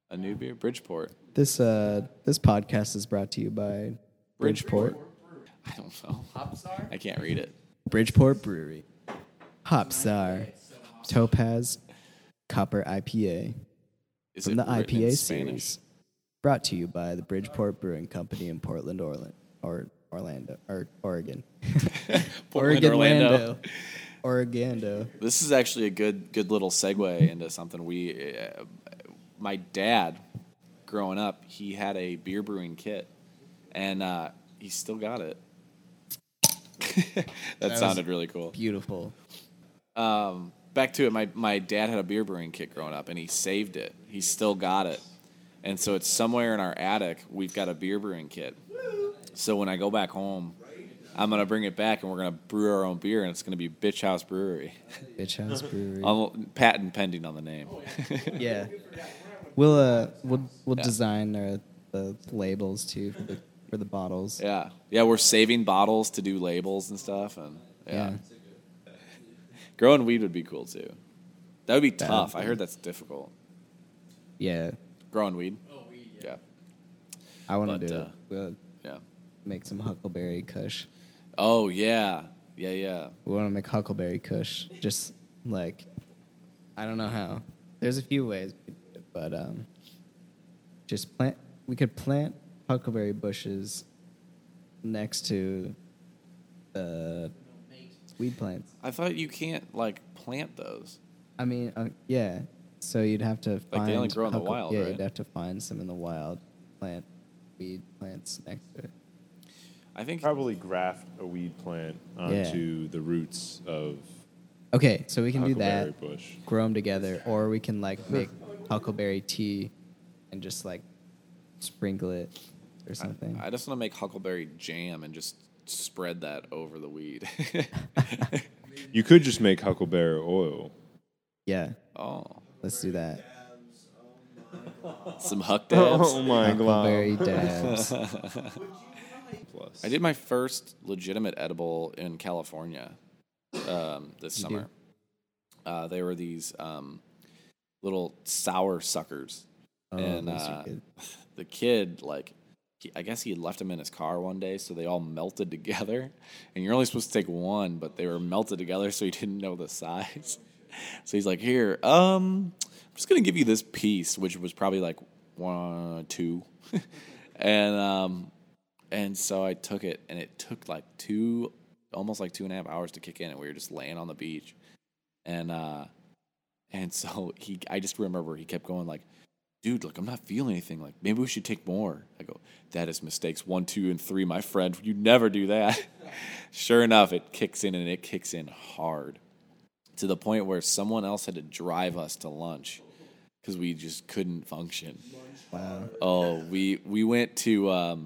A new beer, Bridgeport. This podcast is brought to you by Bridgeport. I don't know. I can't read it. Bridgeport Brewery. Hopsar. Topaz. Copper IPA. Is From it the written in IPA Spanish? series. Brought to you by the Bridgeport Brewing Company in Portland, Oregon. Portland, Oregon, Orlando. Oregando. This is actually a good little segue into something my dad, growing up, he had a beer brewing kit, and he still got it. that sounded really cool. Beautiful. Back to it, my dad had a beer brewing kit growing up, and he saved it. He still got it. And so it's somewhere in our attic, we've got a beer brewing kit. So when I go back home, I'm going to bring it back, and we're going to brew our own beer, and it's going to be Bitch House Brewery. Bitch House Brewery. Patent pending on the name. Yeah. We'll design the labels too for the bottles. Yeah, we're saving bottles to do labels and stuff, and yeah. Growing weed would be cool too. That would be tough. I heard that's difficult. Yeah. Growing weed. Yeah. I want to do it. We'll Yeah. make some Huckleberry Kush. Oh yeah. Yeah. We want to make Huckleberry Kush. Just like, I don't know how. There's a few ways, but we could plant huckleberry bushes next to the weed plants. I thought you can't plant those. I mean, yeah. So you'd have to find they only grow in the wild, Yeah, right? you'd have to find some in the wild, plant weed plants next to it. I think Probably graft a weed plant onto the roots of Okay, so we can do that. huckleberry bush. Grow them together, or we can make huckleberry tea and just sprinkle it or something. I just want to make huckleberry jam and just spread that over the weed. You could just make huckleberry oil. Yeah, Oh, let's do that. some huck dabs. Oh my Huckleberry god! dabs. I did my first legitimate edible in California this summer. They were these little sour suckers. Oh, And those are good. the kid, I guess he had left them in his car one day, so they all melted together. And you're only supposed to take one, but they were melted together, so he didn't know the size. So he's like, here, I'm just going to give you this piece, which was probably 1, 2. And so I took it, and it took almost 2.5 hours to kick in, and we were just laying on the beach. And so I just remember he kept going dude, I'm not feeling anything. Maybe we should take more. I go, that is mistakes 1, 2, and 3, my friend. You never do that. Sure enough, it kicks in, and it kicks in hard to the point where someone else had to drive us to lunch because we just couldn't function. Wow. Oh, we went to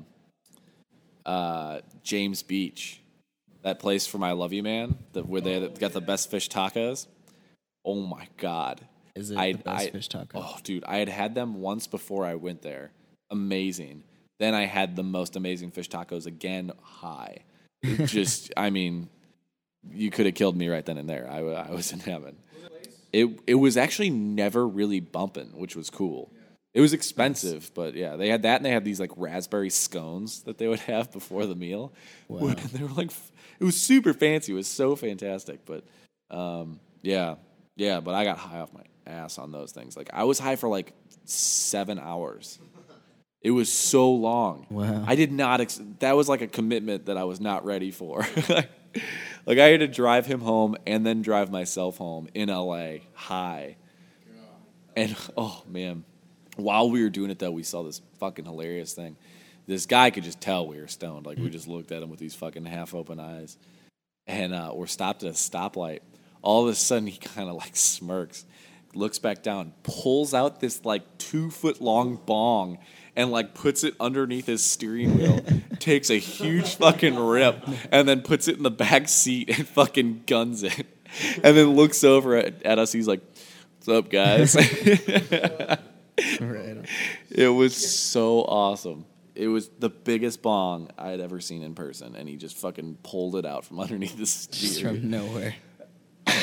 James Beach, that place from I Love You Man, where they got the best fish tacos. Oh my God. Is it the best fish taco? Oh, dude, I had them once before I went there. Amazing. Then I had the most amazing fish tacos again. High. Just, I mean, you could have killed me right then and there. I was in heaven. It was actually never really bumping, which was cool. It was expensive, but yeah, they had that, and they had these raspberry scones that they would have before the meal. Wow. And they were it was super fancy. It was so fantastic, but yeah, but I got high off my ass on those things. I was high for 7 hours. It was so long. Wow. I did not. That was a commitment that I was not ready for. I had to drive him home and then drive myself home in LA high. And oh man, while we were doing it though, we saw this fucking hilarious thing. This guy could just tell we were stoned. We just looked at him with these fucking half open eyes, and we're stopped at a stoplight. All of a sudden, he kind of smirks, looks back down, pulls out this 2-foot long bong, and puts it underneath his steering wheel, takes a huge fucking rip, and then puts it in the back seat and fucking guns it, and then looks over at us. He's like, "What's up, guys?" Right. It was so awesome. It was the biggest bong I had ever seen in person, and he just fucking pulled it out from underneath the Just steering. from nowhere.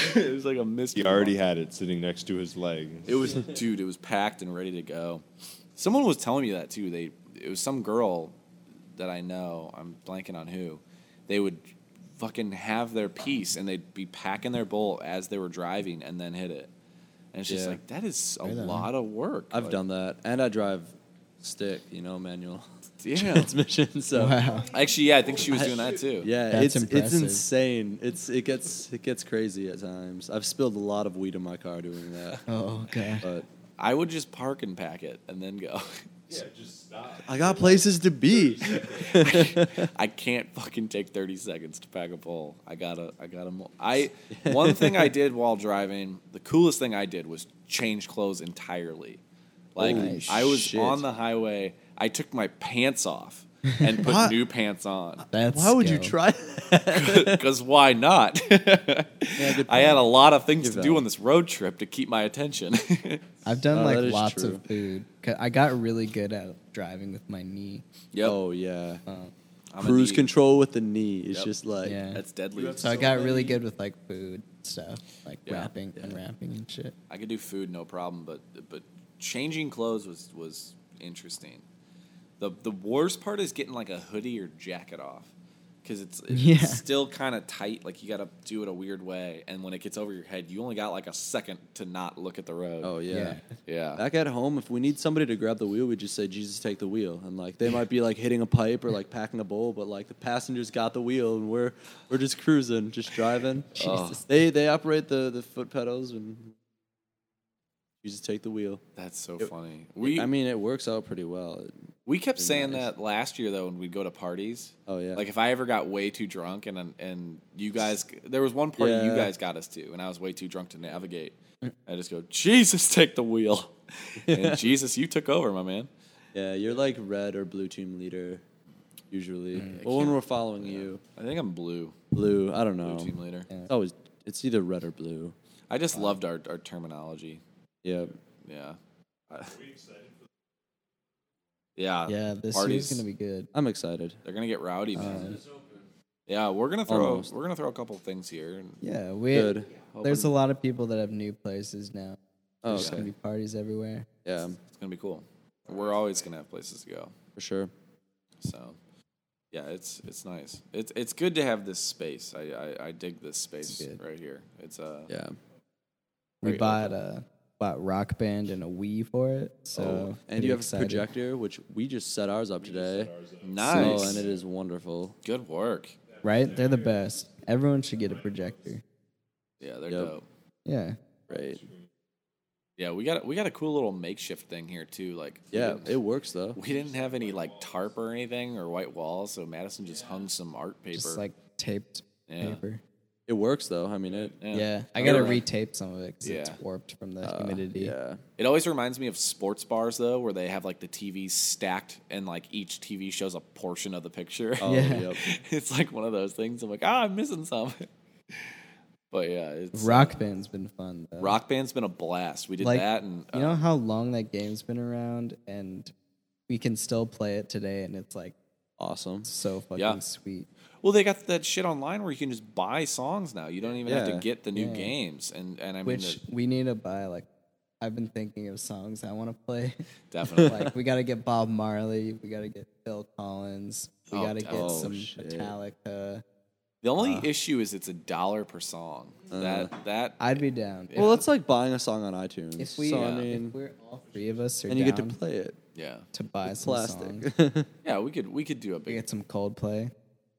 It was like a mystery. He already had it sitting next to his leg. It was, dude. It was packed and ready to go. Someone was telling me that too. It was some girl that I know. I'm blanking on who. They would fucking have their piece and they'd be packing their bowl as they were driving and then hit it. And it's just Yeah. like that is a Right on. lot of work. I've Like, done that, and I drive stick, manual Yeah. transmission. So Wow. Actually, yeah, I think she was doing that too. yeah, That's it's impressive. insane. It gets crazy at times. I've spilled a lot of weed in my car doing that, Oh, okay. but I would just park and pack it and then go. Yeah, just stop. I got places to be. I can't fucking take 30 seconds to pack a bowl. I gotta. One thing I did while driving, the coolest thing I did was change clothes entirely. Like Holy I was shit. on the highway, I took my pants off and put What? new pants on. That's Why would you skill. try that? Because why not? good I had a lot of things You're to do valid. on this road trip to keep my attention. I've done Oh, like that is lots true. of food. 'Cause I got really good at driving with my knee. Yep. Oh yeah, I'm a cruise knee- control with the knee is Yep. just like Yeah. That's deadly. So I got really good with like food stuff, like Yeah. wrapping and wrapping and shit. I could do food no problem, but changing clothes was interesting. The worst part is getting like a hoodie or jacket off because it's Yeah. still kind of tight. Like you got to do it a weird way, and when it gets over your head, you only got like a second to not look at the road. oh yeah. yeah. Back at home, if we need somebody to grab the wheel, we just say, Jesus, take the wheel. And, like, they might be, like, hitting a pipe or, like, packing a bowl, but, like, the passengers got the wheel, and we're just cruising, just driving. Jesus. They operate the foot pedals, and Jesus, take the wheel. That's so It- funny. I mean, it works out pretty well. We kept Pretty saying nice. that last year though when we'd go to parties. Oh, yeah. Like if I ever got way too drunk and you guys, there was one party you Yeah. guys got us to, and I was way too drunk to navigate. I just go, Jesus, take the wheel, and Jesus, you took over, my man. Yeah, you're, like, red or blue team leader, usually. But when we're following you, I think I'm blue blue, I don't know. team leader. It's either red or blue. I just loved our terminology. Yeah. Yeah. Yeah. Yeah, this parties, year's gonna be good. I'm excited. They're gonna get rowdy, man. Yeah, we're gonna throw Almost. a couple things here. And Yeah, Good. there's a lot of people that have new places now. Oh, There's gonna okay. be parties everywhere. Yeah, it's gonna be cool. We're always gonna have places to go. for sure. So, yeah, it's nice. It's good to have this space. I dig this space It's good. right here. It's Yeah. We Very bought Rock Band and a Wii for it. So And pretty you have excited. a projector, which we just set ours up today. nice. So, and it is wonderful. Good work. right? They're the best. Everyone should get a projector. Yeah, they're Yep. dope. Yeah. Right. Yeah, we got a cool little makeshift thing here too. Like Yeah, it works though. we didn't have any like tarp or anything or white walls, so Madison just hung some art paper. Just like taped Yeah. paper. It works though. I mean, it. Yeah. I gotta Yeah. retape some of it because it's Yeah. warped from the humidity. Yeah. It always reminds me of sports bars though, where they have like the TVs stacked and like each TV shows a portion of the picture. Oh, Yeah. yep. It's like one of those things. I'm like, I'm missing some. But yeah, it's Rock Band's been fun though. Rock Band's been a blast. We did Like, that, and You know how long that game's been around, and we can still play it today, and it's like Awesome. so fucking Yeah. sweet. well, they got that shit online where you can just buy songs now. You don't even have to Yeah. get the new Yeah. games, and I mean, Which we need to buy. Like, I've been thinking of songs I want to play. definitely. Like, we got to get Bob Marley. We got to get Phil Collins. We Oh, got to get oh, some shit. Metallica. The only issue is it's $1 per song. That I'd be down. Well, it's like buying a song on iTunes. If we, so, I if mean, we're all three of us are and you get to down play it. yeah, to buy It's some songs, plastic. yeah. We could do a we big get some Coldplay.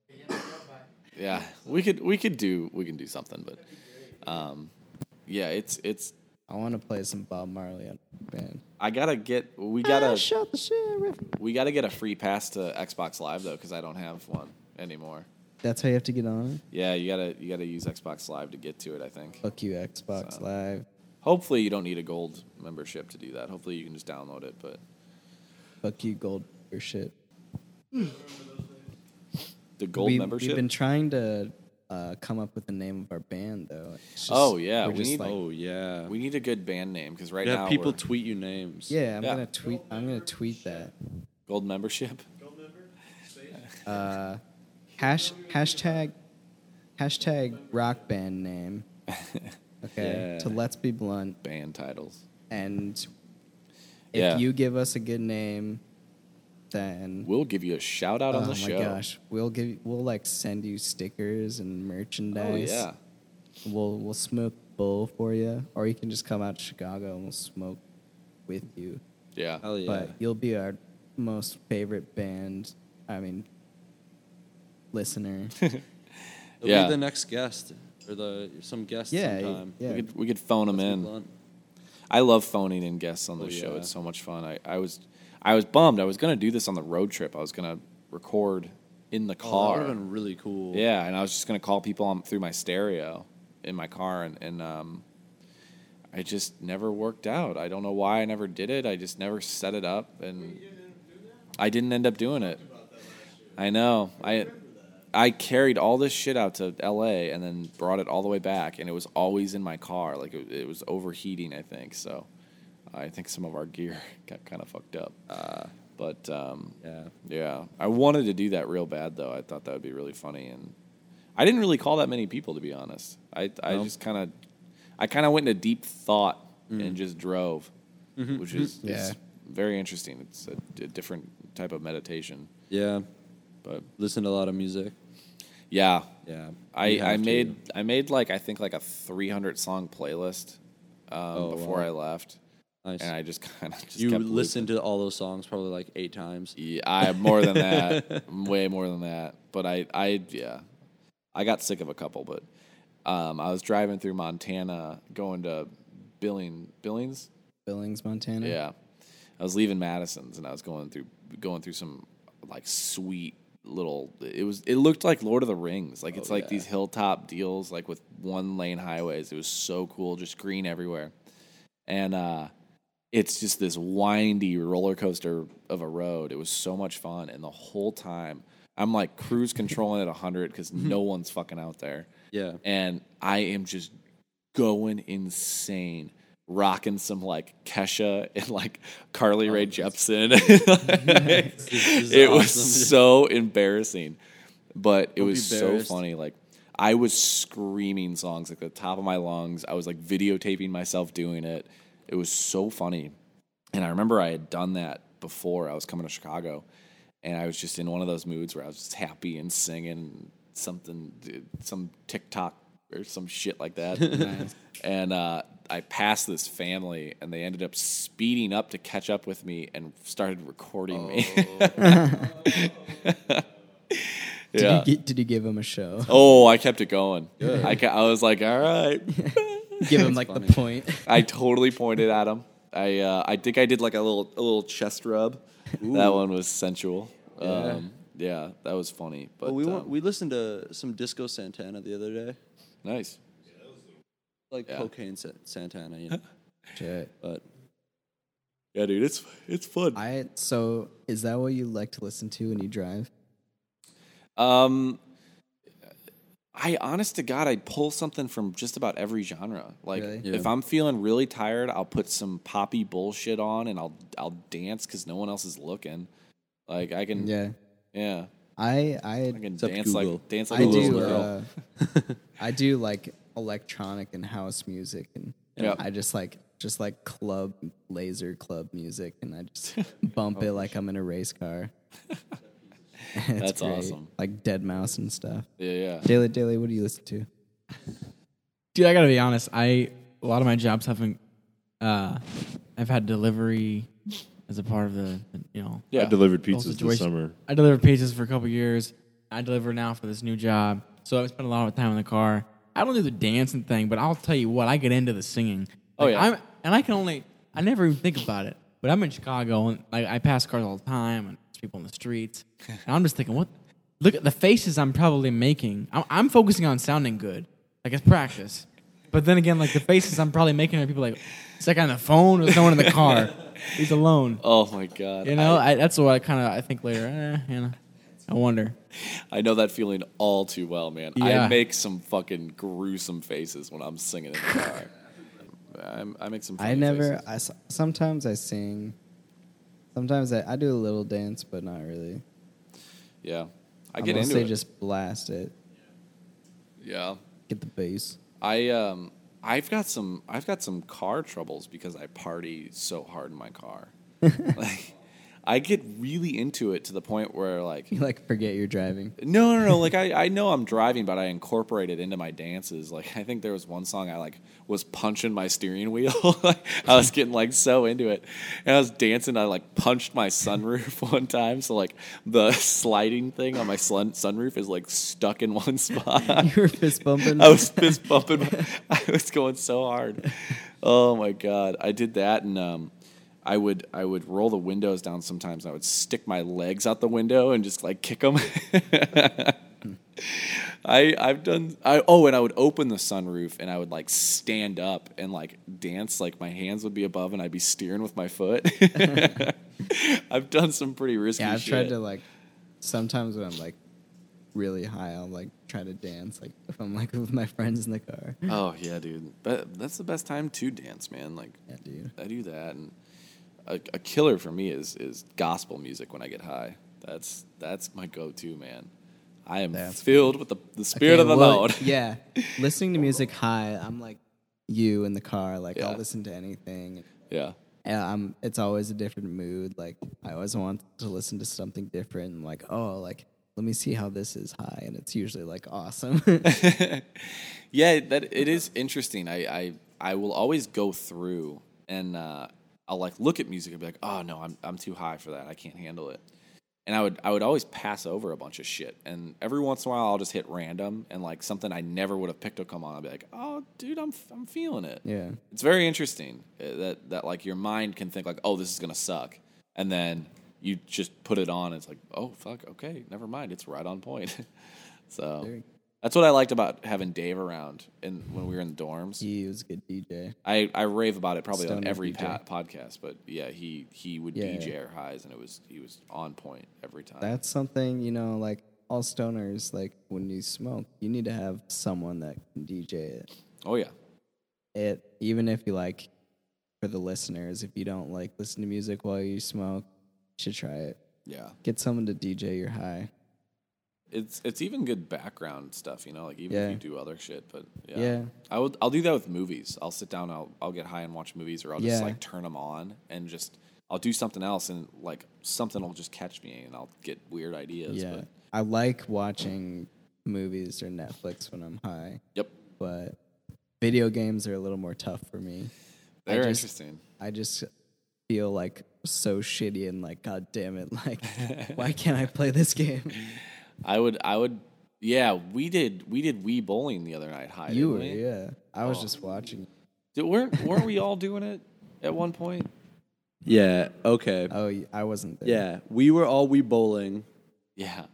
yeah. We can do something, but yeah, it's. I want to play some Bob Marley on band. I gotta get we gotta Shut the sheriff. we gotta get a free pass to Xbox Live though, because I don't have one anymore. That's how you have to get on it. Yeah, you gotta use Xbox Live to get to it. I think. Fuck you, Xbox So. Live. Hopefully, you don't need a gold membership to do that. Hopefully, you can just download it. But Fuck you, gold or shit. the gold membership. We've been trying to come up with the name of our band though. It's just- Oh, yeah, we're we just need- like, Oh yeah. we need a good band name because right You now have people we're tweet you names. yeah. I'm Yeah. gonna tweet. I'm gonna tweet that. gold membership. Hashtag rock band name. Okay, Yeah. to Let's Be Blunt, Band titles. and if Yeah. you give us a good name, then We'll give you a shout out on the show. Oh my gosh, we'll like send you stickers and Oh merchandise. yeah. We'll smoke bowl for you, or you can just come out to Chicago and we'll smoke with you. Yeah. Hell yeah. But you'll be our most favorite band. I mean, listener. He'll Yeah. be the next guest or some guest Yeah, sometime. yeah. We could phone them Let's be in. blunt. I love phoning in guests on the Oh, show. yeah. It's so much fun. I was bummed. I was gonna do this on the road trip. I was gonna record in the Oh, that car. would have been really cool. Yeah, and I was just gonna call people through my stereo in my car, and I just never worked out. I don't know why I never did it. I just never set it up, and I didn't end up doing it. I know. I carried all this shit out to L.A. and then brought it all the way back, and it was always in my car. Like it was overheating, I think. So I think some of our gear got kind of fucked up. But yeah, I wanted to do that real bad though. I thought that would be really funny, and I didn't really call that many people, to be honest. I just kind of went into deep thought and just drove, which is very interesting. It's a different type of meditation. Yeah. But Listen to a lot of music. yeah, Yeah. I You have to. made like I think like a 300 song playlist before wow. I left, Nice. and I just kind of just You kept listened to all those songs probably like 8 times. Yeah, I more than that, way more than that. But I got sick of a couple. But I was driving through Montana, going to Billings. Billings, Montana. Yeah, I was leaving Madison's, and I was going through some like sweet little. It looked like Lord of the Rings. Like it's like these hilltop deals, like with 1-lane highways. It was so cool, just green everywhere, and it's just this windy roller coaster of a road. It was so much fun, and the whole time I'm like cruise controlling at 100 because no one's fucking out there. Yeah. And I am just going insane, rocking some like Kesha and like Carly Rae Jepsen. This is It was awesome. so embarrassing, but it Don't be was so embarrassed. funny. Like I was screaming songs like at the top of my lungs. I was like videotaping myself doing it. It was so funny. And I remember I had done that before I was coming to Chicago, and I was just in one of those moods where I was just happy and singing something, some TikTok or some shit like that. Nice. And I passed this family, and they ended up speeding up to catch up with me and started recording me. Yeah. Did you give him a show? Oh, I kept it going. I was like, all right. Give him like funny. the point. I totally pointed at him. I think I did like a little chest rub. That one was sensual. Yeah, that was funny. But we listened to some Disco Santana the other day. nice. Like Yeah. cocaine Santana, you know. Shit. But Yeah, dude, it's fun. So is that what you like to listen to when you drive? I honest to God, I'd pull something from just about every genre. Like Really? Yeah. if I'm feeling really tired, I'll put some poppy bullshit on and I'll dance because no one else is looking. Like I can, yeah, I I can Except dance Google. like dance like I a little do girl. I do like electronic and house music, and Yeah. I just like laser club music, and I just bump it like I'm in a race car. It's That's great. awesome. Like Dead Mouse and stuff. Yeah. Daily, what do you listen to? Dude, I gotta be honest. A lot of my jobs haven't. I've had delivery as a part of the Yeah. I delivered whole pizzas this situation. summer. I delivered pizzas for a couple years. I deliver now for this new job. So I spend a lot of time in the car. I don't do the dancing thing, but I'll tell you what, I get into the singing. Oh, yeah. I never even think about it. But I'm in Chicago and I pass cars all the time and there's people in the streets. And I'm just thinking, look at the faces I'm probably making. I'm focusing on sounding good. Like it's practice. But then again, like the faces I'm probably making are people like, is that guy on the phone? There's no one in the car. He's alone. Oh my God. You know, that's what I think later. I wonder. I know that feeling all too well, man. Yeah. I make some fucking gruesome faces when I'm singing in the car. I make some. Funny faces. Sometimes I sing. Sometimes I do a little dance, but not really. Yeah, I I get into mostly it. just blast it. Yeah, Get the bass. I've got some car troubles because I party so hard in my car. Like, I get really into it to the point where like You like forget you're driving. no. Like I know I'm driving, but I incorporate it into my dances. Like I think there was one song I like was punching my steering wheel. Like, I was getting like so into it, and I was dancing. I like punched my sunroof one time, so like the sliding thing on my sunroof is like stuck in one spot. You were fist bumping. I was fist bumping. I was going so hard. Oh my god, I did that, and I would roll the windows down sometimes. I would stick my legs out the window and just like kick them. And I would open the sunroof and I would like stand up and like dance, like my hands would be above and I'd be steering with my foot. I've done some pretty risky Yeah, I've shit. tried to like. Sometimes when I'm like really high, I'll like try to dance. Like if I'm like with my friends in the car. Oh yeah, dude. But that's the best time to dance, man. Like Yeah, dude. I do that, and a killer for me is gospel music when I get high. That's my go-to, man. I am That's filled with the spirit of the Lord. Yeah, listening to music high, I'm like you in the car. Like Yeah. I'll listen to anything. Yeah. And it's always a different mood. Like I always want to listen to something different. And like, oh, like let me see how this is high, and it's usually like awesome. Yeah, that it is interesting. I will always go through and I'll like look at music and be like, oh no, I'm too high for that. I can't handle it. And I would always pass over a bunch of shit. And every once in a while I'll just hit random and like something I never would have picked to come on. I'll be like, oh dude, I'm feeling it. Yeah, It's very interesting that like your mind can think like, oh, this is gonna suck, and then you just put it on. And it's like, oh fuck, okay, never mind. It's right on point. So Very- that's what I liked about having Dave around when we were in the dorms. he was a good DJ. I rave about it probably on Stoner every DJ. podcast, but yeah, he would Yeah. DJ our highs, and he was on point every time. That's something, like all stoners, like when you smoke, you need to have someone that can DJ it. Oh yeah, Even if you like, for the listeners, if you don't like listen to music while you smoke, you should try it. yeah. Get someone to DJ your high. It's even good background stuff, like even Yeah. if you do other shit. But yeah, Yeah. I'll do that with movies. I'll sit down, I'll get high and watch movies, or I'll just Yeah. like turn them on and I'll do something else, and like something will just catch me, and I'll get weird ideas. Yeah. But, I like watching movies or Netflix when I'm high, yep, but video games are a little more tough for me. they're just- interesting. I just feel like so shitty and like, God damn it, like, why can't I play this game? I would. Yeah, we did Wii bowling the other night. High, You didn't were, we? yeah. I was Oh. just watching. Weren't we all doing it at one point? Yeah. Okay. Oh, I wasn't there. Yeah. We were all bowling. Yeah.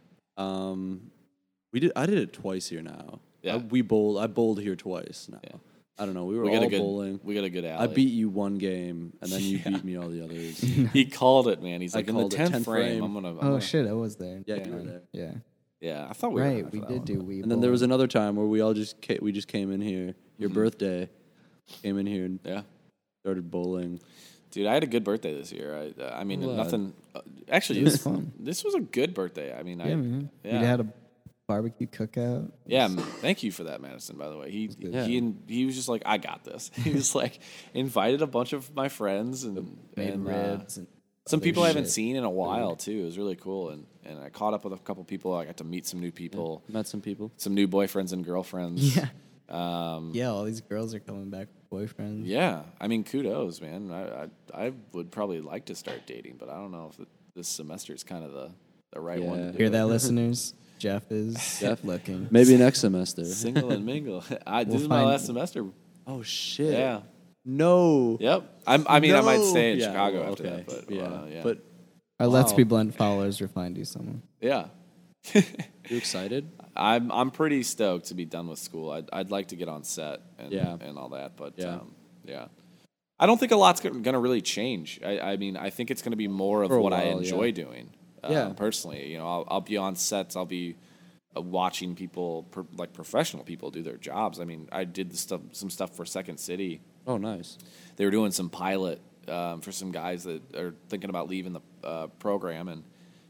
We did. I did it twice here now. Yeah. I bowled here twice now. Yeah. I don't know. We were We got all a good bowling. We got a good alley. I beat you one game, and then you beat me all the others. He called it, man. He's I like in the called it 10th 10th frame. frame. I'm gonna. Oh shit, I was there. Yeah, you were there. Yeah. Yeah, I thought we were high Right, for we that did one. do Wii. And then there was Bowling. another time where we just came in here. Mm-hmm. Your birthday, came in here and Yeah, started bowling. dude, I had a good birthday this year. I mean, Glad. nothing. Actually, It was this, fun. this was a good birthday. I mean, Yeah, man. yeah. We had a barbecue cookout. Yeah, thank you for that, Madison. By the way, he was just like, I got this. He was like, invited a bunch of my friends and Made and ribs and some other people I haven't shit. seen in a while too. It was really cool, and I caught up with a couple people. I got to meet some new people, Met some people. some new boyfriends and girlfriends. Yeah. Um, Yeah, all these girls are coming back with boyfriends. yeah. I mean, kudos, man. I would probably like to start dating, but I don't know if this semester is kind of the right one to Yeah. do. Hear it. that, listeners? Jeff is Jeff? looking. Maybe next semester. Single and mingle. This We'll is my find- last semester. Oh shit. Yeah. No. Yep. I mean, I might No. stay in Yeah, Chicago well, after okay. that, but yeah. But Our Let's Wow. Be Blunt followers will find you someone. Yeah. you excited? I'm pretty stoked to be done with school. I'd like to get on set and Yeah. and all that, but Yeah. yeah. I don't think a lot's going to really change. I mean, I think it's going to be more of For a what I while, enjoy yeah. doing. Yeah. Personally, I'll be on sets. I'll be watching people, like professional people, do their jobs. I mean, I did some stuff for Second City. Oh, nice. They were doing some pilot for some guys that are thinking about leaving the program, and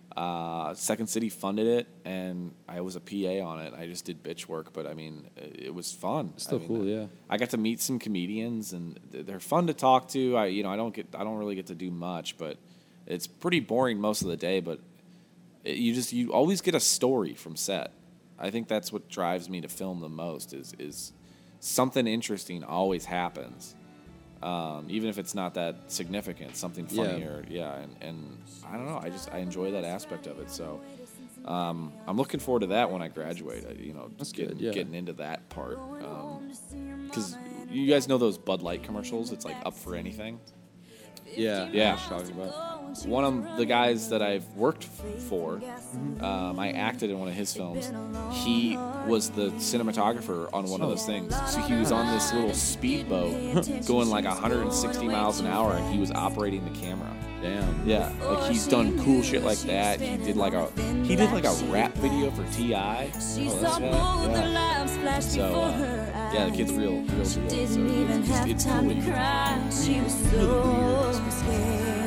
Second City funded it, and I was a PA on it. I just did bitch work, but I mean, it was fun. Still cool, yeah. I got to meet some comedians, and they're fun to talk to. I don't really get to do much, but it's pretty boring most of the day. But you always get a story from set. I think that's what drives me to film the most. Is something interesting always happens. Even if it's not that significant, something funnier, and I don't know. I enjoy that aspect of it. So I'm looking forward to that when I graduate. Getting into that part, because you guys know those Bud Light commercials. It's like Up for Anything. Yeah. What you're talking about. One of the guys that I've worked for, I acted in one of his films. He was the cinematographer on one of those things. So he was on this little speedboat going like 160 miles an hour, and he was operating the camera. Damn. Yeah, like he's done cool shit like that. He did like a rap video for T.I. Yeah. So the kid's real deal. So it's cool. She was so scared.